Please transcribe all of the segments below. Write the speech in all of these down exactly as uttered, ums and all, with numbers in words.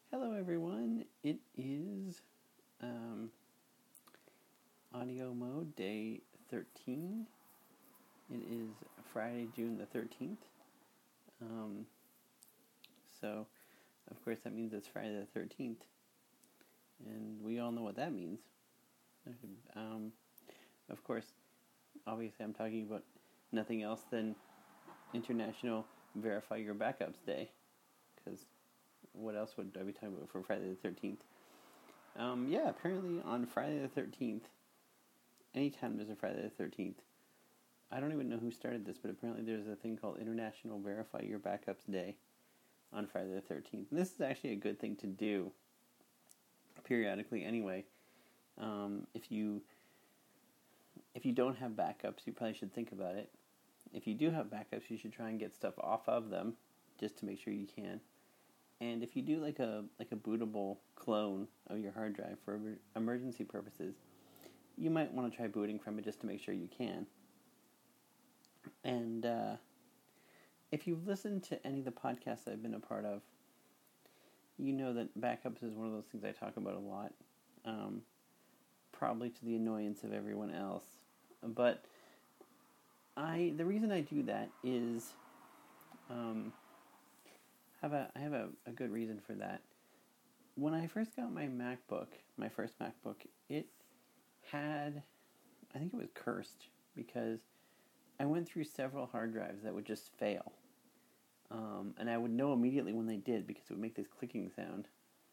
Hello, everyone. It is um, audio mode day thirteen. It is Friday, June the thirteenth. Um, so, of course, that means it's Friday the thirteenth. And we all know what that means. Um, of course, obviously, I'm talking about nothing else than International Verify Your Backups Day. Because what else would I be talking about for Friday the thirteenth? Um, yeah, apparently on Friday the thirteenth, anytime there's a Friday the thirteenth, I don't even know who started this, but apparently there's a thing called International Verify Your Backups Day on Friday the thirteenth. And this is actually a good thing to do periodically anyway. Um, if you if you don't have backups, you probably should think about it. If you do have backups, you should try and get stuff off of them just to make sure you can. And if you do like a like a bootable clone of your hard drive for emergency purposes, you might want to try booting from it just to make sure you can. And uh, if you've listened to any of the podcasts I've been a part of, you know that backups is one of those things I talk about a lot, um, probably to the annoyance of everyone else. But I the reason I do that is um, have a I have a, a good reason for that. When I first got my MacBook, my first MacBook, it had, I think it was cursed because I went through several hard drives that would just fail. Um, and I would know immediately when they did because it would make this clicking sound.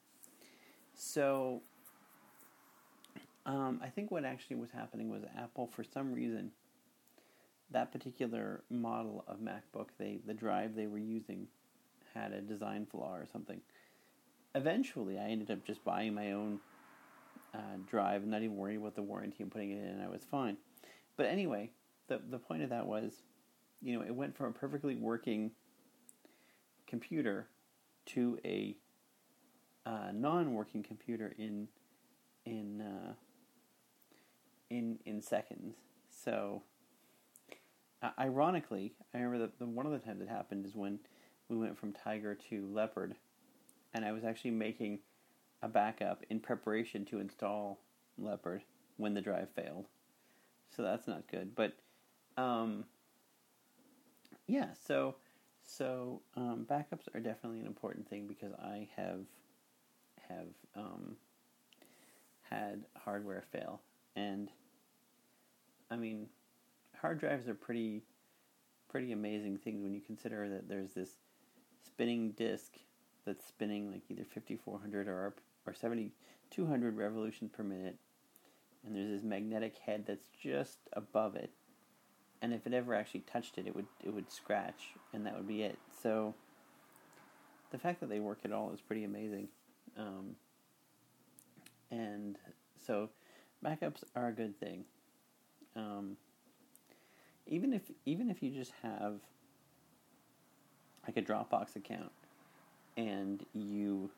So, um, I think what actually was happening was Apple, for some reason, that particular model of MacBook, they the drive they were using had a design flaw or something. Eventually, I ended up just buying my own uh, drive and not even worrying about the warranty and putting it in, and I was fine. But anyway, the the point of that was, you know, it went from a perfectly working computer to a uh, non-working computer in in uh, in in seconds. So, uh, ironically, I remember that the, one of the times it happened is when we went from Tiger to Leopard, and I was actually making a backup in preparation to install Leopard when the drive failed. So that's not good. But um, yeah, so so um, backups are definitely an important thing because I have have um, had hardware fail, and I mean, hard drives are pretty pretty amazing things when you consider that there's this spinning disk that's spinning like either fifty-four hundred or or seventy-two hundred revolutions per minute, and there's this magnetic head that's just above it, and if it ever actually touched it, it would it would scratch, and that would be it. So the fact that they work at all is pretty amazing, um, and so backups are a good thing. Um, even if even if you just have like a Dropbox account, and you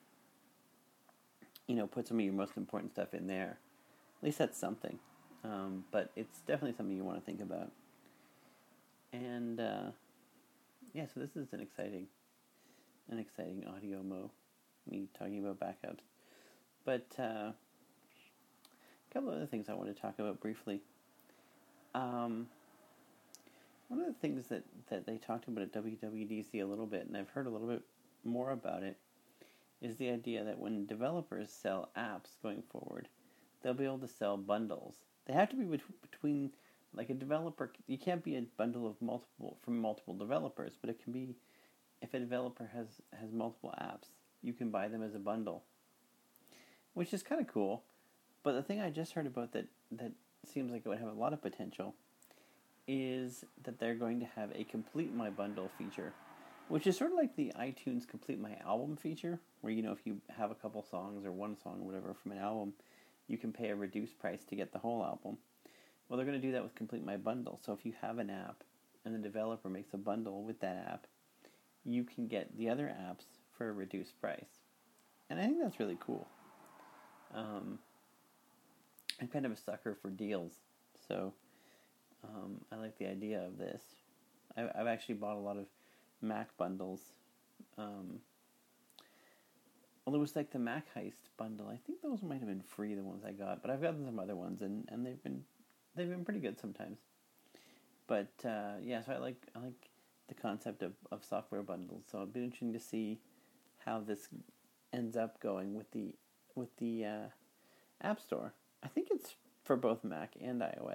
you know put some of your most important stuff in there, at least that's something. Um, but it's definitely something you want to think about. And uh, yeah, so this is an exciting, an exciting audio mo, me talking about backups. But uh, a couple of other things I want to talk about briefly. Um, one of the things that, that they talked about at W W D C a little bit, and I've heard a little bit more about it, is the idea that when developers sell apps going forward, they'll be able to sell bundles. They have to be between, like a developer, you can't be a bundle of multiple, from multiple developers, but it can be, if a developer has, has multiple apps, you can buy them as a bundle, which is kind of cool. But the thing I just heard about that, that seems like it would have a lot of potential is that they're going to have a Complete My Bundle feature, which is sort of like the iTunes Complete My Album feature, where, you know, if you have a couple songs or one song or whatever from an album, you can pay a reduced price to get the whole album. Well, they're going to do that with Complete My Bundle. So if you have an app and the developer makes a bundle with that app, you can get the other apps for a reduced price. And I think that's really cool. Um, I'm kind of a sucker for deals, so um, I like the idea of this. I've, I've actually bought a lot of Mac bundles. Um, although it was like the Mac Heist bundle. I think those might have been free, the ones I got, but I've gotten some other ones, and, and they've been they've been pretty good sometimes. But uh, yeah, so I like I like the concept of, of software bundles. So it'll be interesting to see how this ends up going with the with the uh, App Store. I think it's for both Mac and iOS.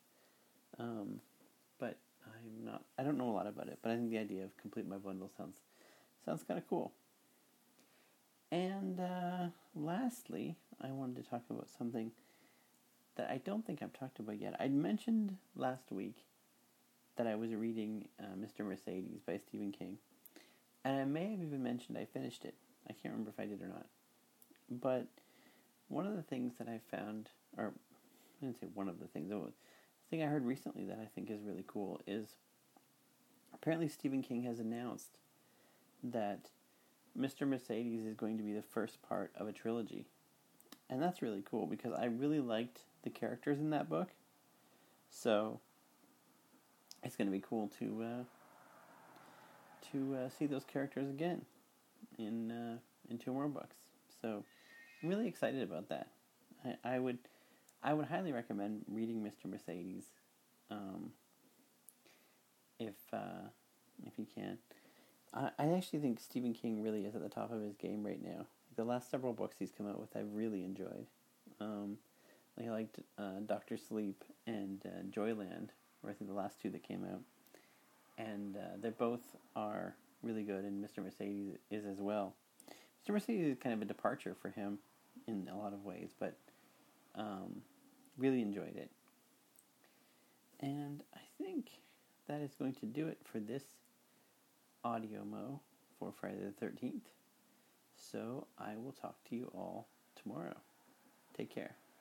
Um, but I'm not. I don't know a lot about it, but I think the idea of complete my bundle sounds sounds kind of cool. And uh, lastly, I wanted to talk about something that I don't think I've talked about yet. I mentioned last week that I was reading uh, Mister Mercedes by Stephen King, and I may have even mentioned I finished it. I can't remember if I did or not. But one of the things that I found, or I didn't say one of the things, the thing I heard recently that I think is really cool is apparently Stephen King has announced that Mister Mercedes is going to be the first part of a trilogy. And that's really cool because I really liked the characters in that book. So it's going to be cool to uh, to uh, see those characters again in uh, in two more books. So I'm really excited about that. I, I would I would highly recommend reading Mister Mercedes um, if uh, if you can. I, I actually think Stephen King really is at the top of his game right now. The last several books he's come out with, I've really enjoyed. Um, I liked uh, Doctor Sleep and uh, Joyland, or I think the last two that came out, and uh, they both are really good. And Mister Mercedes is as well. Mister Mercedes is kind of a departure for him in a lot of ways, but um, really enjoyed it. And I think that is going to do it for this audio mo for Friday the thirteenth. So I will talk to you all tomorrow. Take care.